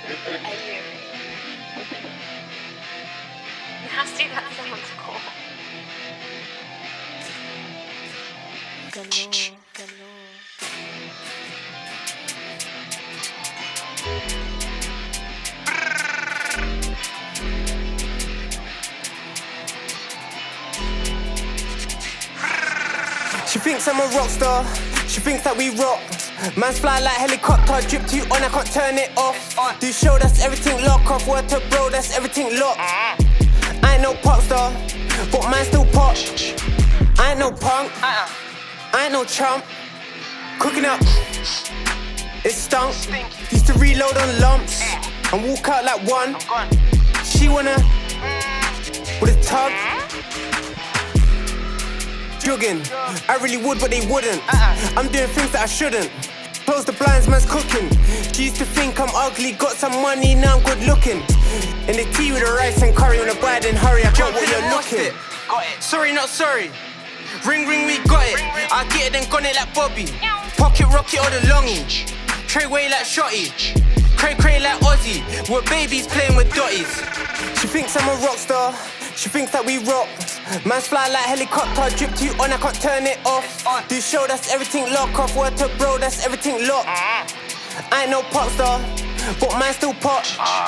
You have to do that sound cool. She thinks I'm a rock star, she thinks that we rock. Man's fly like helicopter, drip to you on, I can't turn it off. Do show, that's everything lock off. Word to bro, that's everything locked. I ain't no pop star, but man still pop. I ain't no punk, I ain't no chump. Cooking up, it stunk. Used to reload on lumps and walk out like one. She wanna, with a tug. Jugging, I really would, but they wouldn't. I'm doing things that I shouldn't. Close the blinds, man's cooking. She used to think I'm ugly, got some money, now I'm good looking. In the tea with the rice and curry on the bite, then hurry, I got what you're looking. Sorry, not sorry. Ring, ring, we got it. I get it, then gone it like Bobby. Pocket rocket or the longy. Trade way like Shotty. Cray, cray like Ozzy. We're babies playing with dotties. She thinks I'm a rock star. She thinks that we rock. Man's fly like helicopter, drip to you on, I can't turn it off. Do show, that's everything lock off. Word to bro, that's everything locked. I ain't no pop star, but man still pop.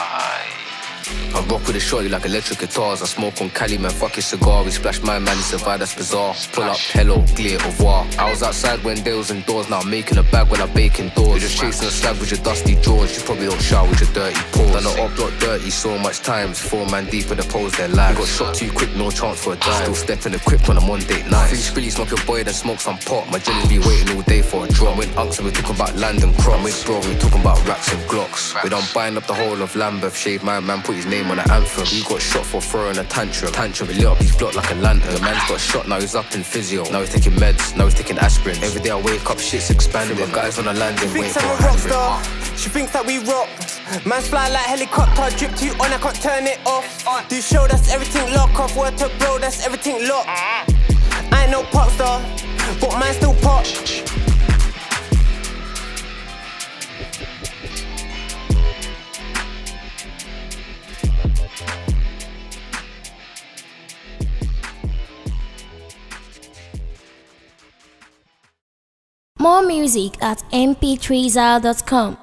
I rock with a shorty like electric guitars. I smoke on Cali, man, fuck his cigar. We splash my man, he survived, that's bizarre. Pull up, hello, clear, au revoir. I was outside when they was indoors. Now I'm making a bag when I bake indoors. You're just chasing a slag with your dusty drawers. You probably don't shower with your dirty paws. Done the up block dirty so much times. 4 man deep in the pose, their lives. Got shot too quick, no chance for a dive. Still stepping equipped when I'm on date night. Free spilly, smoke your boy, then smoke some pot. My jellies be waiting all day for a drop. When unks, we talking about land and crop. With bro, we talking about racks and glocks. We done buying up the whole of Lambeth. Shade my man, put his name on the anthem. He got shot for throwing a tantrum. He lit up his block like a lantern. The man's got shot, now he's up in physio. Now he's taking meds, now he's taking aspirin. Every day I wake up, shit's expanding. My guys on the landing, She waiting thinks for I'm a a rock handbrake. star. She thinks that we rock. Man's fly like helicopter, drip to you on, I can't turn it off. Do show, that's everything lock off. Word to bro, that's everything locked. I ain't no pop star, but man still pop. More music at mp3zal.com.